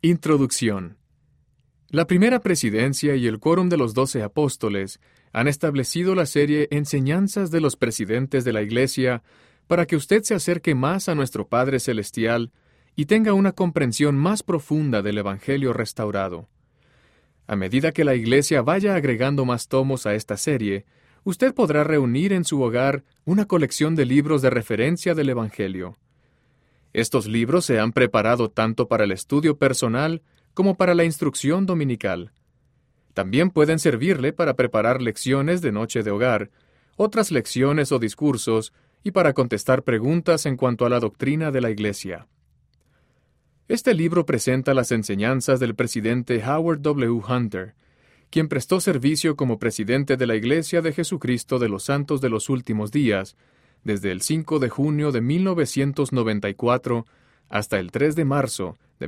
Introducción. La primera presidencia y el quórum de los 12 apóstoles han establecido la serie Enseñanzas de los Presidentes de la Iglesia para que usted se acerque más a nuestro Padre Celestial y tenga una comprensión más profunda del Evangelio restaurado. A medida que la Iglesia vaya agregando más tomos a esta serie, usted podrá reunir en su hogar una colección de libros de referencia del Evangelio. Estos libros se han preparado tanto para el estudio personal como para la instrucción dominical. También pueden servirle para preparar lecciones de noche de hogar, otras lecciones o discursos, y para contestar preguntas en cuanto a la doctrina de la Iglesia. Este libro presenta las enseñanzas del presidente Howard W. Hunter, quien prestó servicio como presidente de la Iglesia de Jesucristo de los Santos de los Últimos Días, desde el 5 de junio de 1994 hasta el 3 de marzo de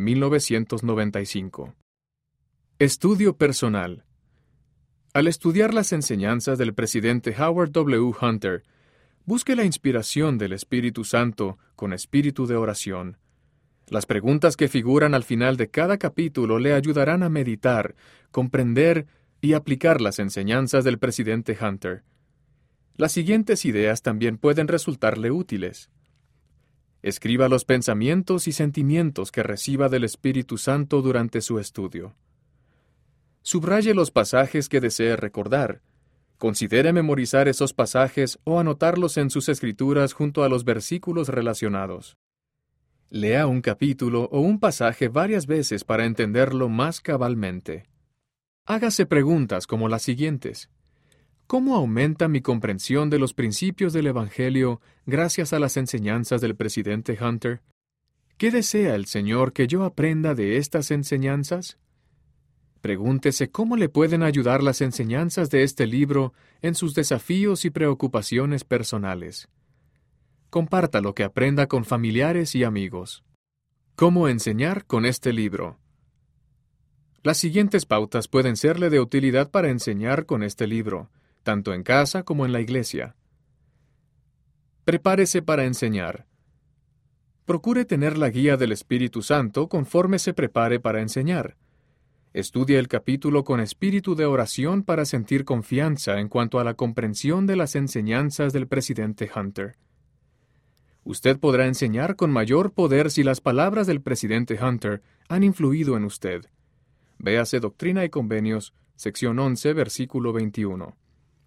1995. Estudio personal. Al estudiar las enseñanzas del presidente Howard W. Hunter, busque la inspiración del Espíritu Santo con espíritu de oración. Las preguntas que figuran al final de cada capítulo le ayudarán a meditar, comprender y aplicar las enseñanzas del presidente Hunter. Las siguientes ideas también pueden resultarle útiles. Escriba los pensamientos y sentimientos que reciba del Espíritu Santo durante su estudio. Subraye los pasajes que desee recordar. Considere memorizar esos pasajes o anotarlos en sus escrituras junto a los versículos relacionados. Lea un capítulo o un pasaje varias veces para entenderlo más cabalmente. Hágase preguntas como las siguientes. ¿Cómo aumenta mi comprensión de los principios del Evangelio gracias a las enseñanzas del presidente Hunter? ¿Qué desea el Señor que yo aprenda de estas enseñanzas? Pregúntese cómo le pueden ayudar las enseñanzas de este libro en sus desafíos y preocupaciones personales. Comparta lo que aprenda con familiares y amigos. ¿Cómo enseñar con este libro? Las siguientes pautas pueden serle de utilidad para enseñar con este libro, tanto en casa como en la iglesia. Prepárese para enseñar. Procure tener la guía del Espíritu Santo conforme se prepare para enseñar. Estudie el capítulo con espíritu de oración para sentir confianza en cuanto a la comprensión de las enseñanzas del presidente Hunter. Usted podrá enseñar con mayor poder si las palabras del presidente Hunter han influido en usted. Véase Doctrina y Convenios, sección 11, versículo 21.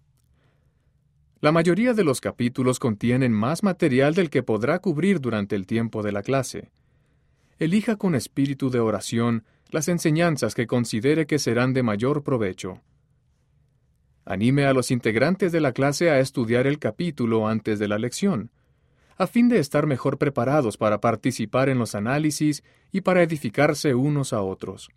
La mayoría de los capítulos contienen más material del que podrá cubrir durante el tiempo de la clase. Elija con espíritu de oración las enseñanzas que considere que serán de mayor provecho. Anime a los integrantes de la clase a estudiar el capítulo antes de la lección, a fin de estar mejor preparados para participar en los análisis y para edificarse unos a otros.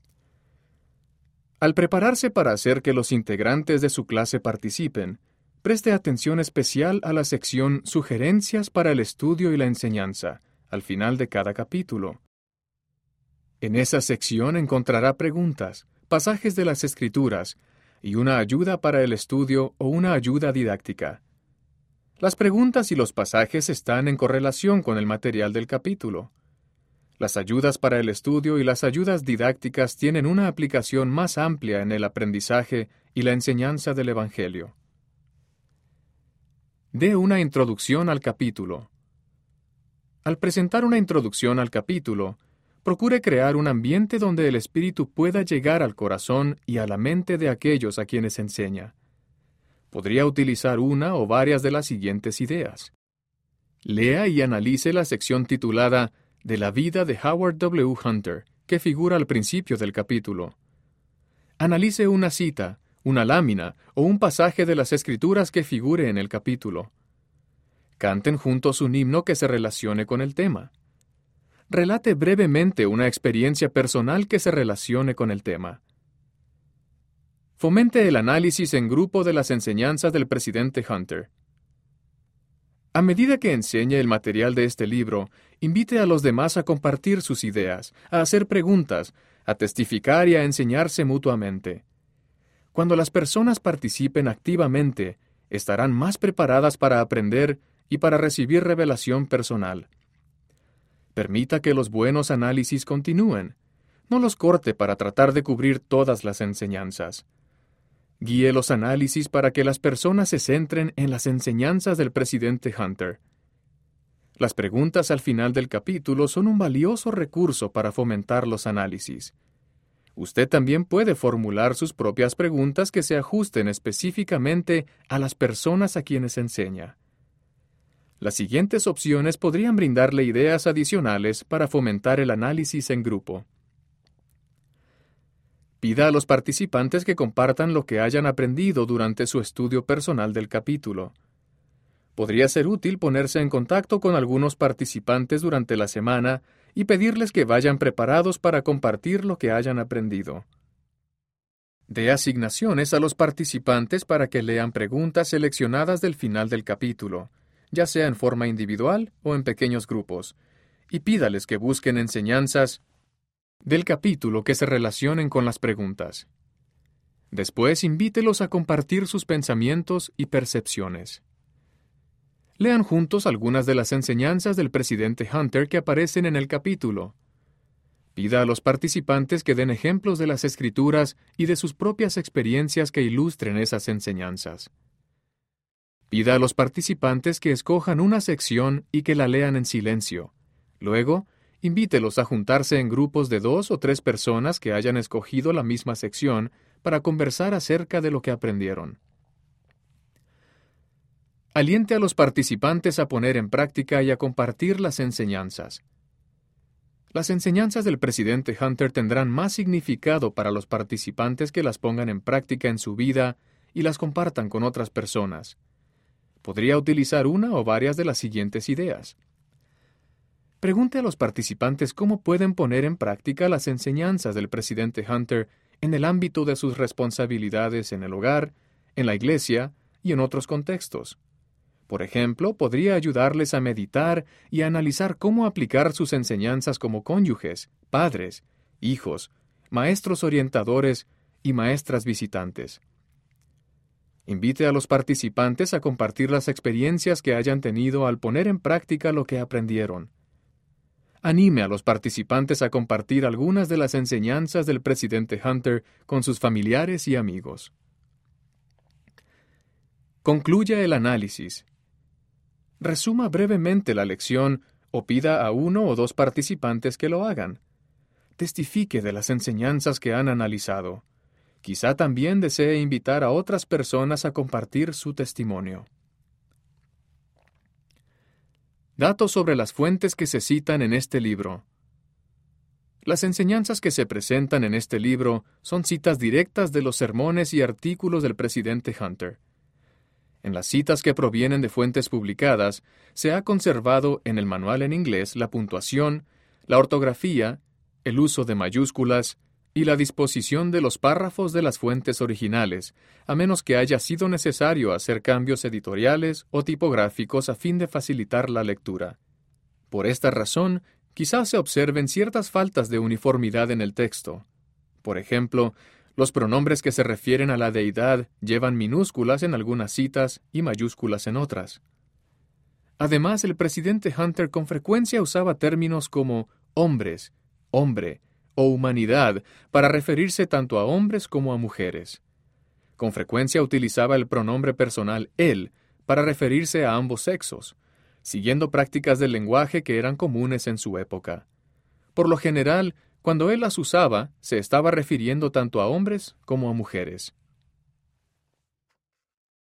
Al prepararse para hacer que los integrantes de su clase participen, preste atención especial a la sección Sugerencias para el estudio y la enseñanza, al final de cada capítulo. En esa sección encontrará preguntas, pasajes de las Escrituras y una ayuda para el estudio o una ayuda didáctica. Las preguntas y los pasajes están en correlación con el material del capítulo. Las ayudas para el estudio y las ayudas didácticas tienen una aplicación más amplia en el aprendizaje y la enseñanza del Evangelio. Dé una introducción al capítulo. Al presentar una introducción al capítulo, procure crear un ambiente donde el Espíritu pueda llegar al corazón y a la mente de aquellos a quienes enseña. Podría utilizar una o varias de las siguientes ideas. Lea y analice la sección titulada De la vida de Howard W. Hunter, que figura al principio del capítulo. Analice una cita, una lámina o un pasaje de las Escrituras que figure en el capítulo. Canten juntos un himno que se relacione con el tema. Relate brevemente una experiencia personal que se relacione con el tema. Fomente el análisis en grupo de las enseñanzas del presidente Hunter. A medida que enseñe el material de este libro, invite a los demás a compartir sus ideas, a hacer preguntas, a testificar y a enseñarse mutuamente. Cuando las personas participen activamente, estarán más preparadas para aprender y para recibir revelación personal. Permita que los buenos análisis continúen. No los corte para tratar de cubrir todas las enseñanzas. Guíe los análisis para que las personas se centren en las enseñanzas del presidente Hunter. Las preguntas al final del capítulo son un valioso recurso para fomentar los análisis. Usted también puede formular sus propias preguntas que se ajusten específicamente a las personas a quienes enseña. Las siguientes opciones podrían brindarle ideas adicionales para fomentar el análisis en grupo. Pida a los participantes que compartan lo que hayan aprendido durante su estudio personal del capítulo. Podría ser útil ponerse en contacto con algunos participantes durante la semana y pedirles que vayan preparados para compartir lo que hayan aprendido. Dé asignaciones a los participantes para que lean preguntas seleccionadas del final del capítulo, ya sea en forma individual o en pequeños grupos, y pídales que busquen enseñanzas del capítulo que se relacionen con las preguntas. Después, invítelos a compartir sus pensamientos y percepciones. Lean juntos algunas de las enseñanzas del presidente Hunter que aparecen en el capítulo. Pida a los participantes que den ejemplos de las escrituras y de sus propias experiencias que ilustren esas enseñanzas. Pida a los participantes que escojan una sección y que la lean en silencio. Luego, invítelos a juntarse en grupos de 2 o 3 personas que hayan escogido la misma sección para conversar acerca de lo que aprendieron. Aliente a los participantes a poner en práctica y a compartir las enseñanzas. Las enseñanzas del presidente Hunter tendrán más significado para los participantes que las pongan en práctica en su vida y las compartan con otras personas. Podría utilizar una o varias de las siguientes ideas. Pregunte a los participantes cómo pueden poner en práctica las enseñanzas del presidente Hunter en el ámbito de sus responsabilidades en el hogar, en la iglesia y en otros contextos. Por ejemplo, podría ayudarles a meditar y a analizar cómo aplicar sus enseñanzas como cónyuges, padres, hijos, maestros orientadores y maestras visitantes. Invite a los participantes a compartir las experiencias que hayan tenido al poner en práctica lo que aprendieron. Anime a los participantes a compartir algunas de las enseñanzas del presidente Hunter con sus familiares y amigos. Concluya el análisis. Resuma brevemente la lección o pida a 1 o 2 participantes que lo hagan. Testifique de las enseñanzas que han analizado. Quizá también desee invitar a otras personas a compartir su testimonio. Datos sobre las fuentes que se citan en este libro. Las enseñanzas que se presentan en este libro son citas directas de los sermones y artículos del presidente Hunter. En las citas que provienen de fuentes publicadas, se ha conservado en el manual en inglés la puntuación, la ortografía, el uso de mayúsculas y la disposición de los párrafos de las fuentes originales, a menos que haya sido necesario hacer cambios editoriales o tipográficos a fin de facilitar la lectura. Por esta razón, quizás se observen ciertas faltas de uniformidad en el texto. Por ejemplo, los pronombres que se refieren a la deidad llevan minúsculas en algunas citas y mayúsculas en otras. Además, el presidente Hunter con frecuencia usaba términos como hombres, hombre o humanidad para referirse tanto a hombres como a mujeres. Con frecuencia utilizaba el pronombre personal él para referirse a ambos sexos, siguiendo prácticas del lenguaje que eran comunes en su época. Por lo general, cuando él las usaba, se estaba refiriendo tanto a hombres como a mujeres.